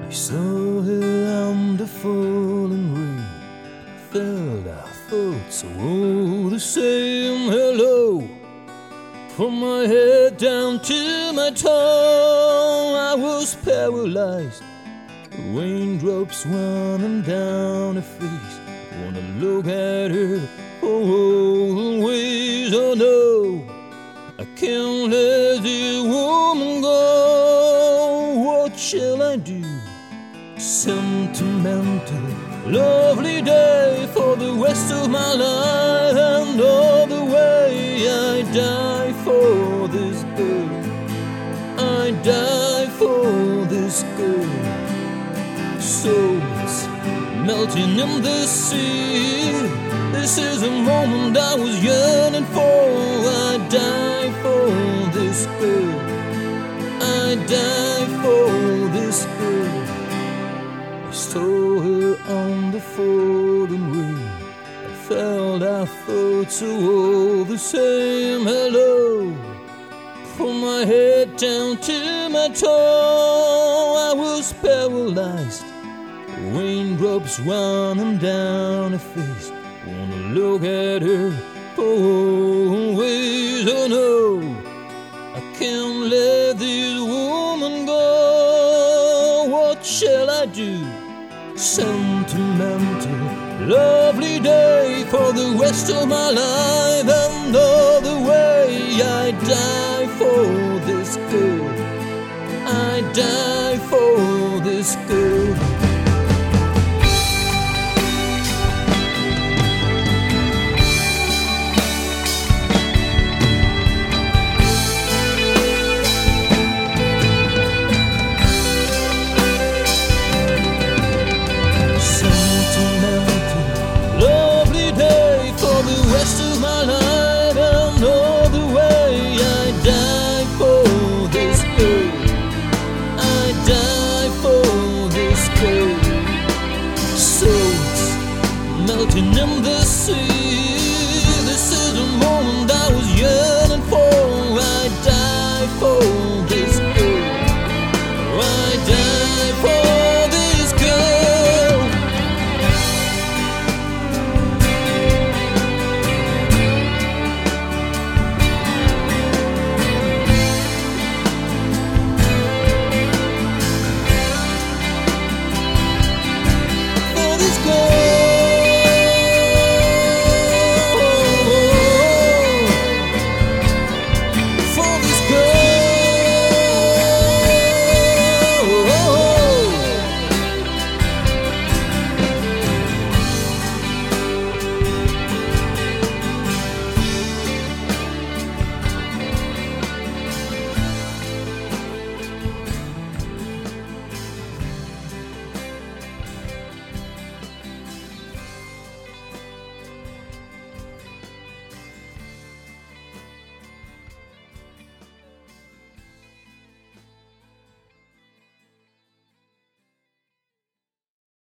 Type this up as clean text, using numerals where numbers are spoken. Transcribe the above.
We saw her under falling rain. Felt our thoughts all the same. Hello, from my head down to my toe, I was paralyzed. The raindrops running down her face. Wanna look at her for always. Oh no, I can't let this woman go. What shall I do? Sentimental, lovely day for the rest of my life, and all the way I die for this girl. I die for this girl. Souls melting in the sea. This is a moment I was yearning for. I die for this girl. I die for this girl. I saw her on the falling rain. I felt our thoughts are all the same. Hello, from my head down to my toe, I was paralyzed. Raindrops running down her face. Wanna look at her for always. Oh no, I can't let this woman go. What shall I do? Sentimental, lovely day for the rest of my life, and all the way I die for this girl. I die for this girl. Rest of my life, and all the way I die for this girl. I die for this girl. Souls melting in the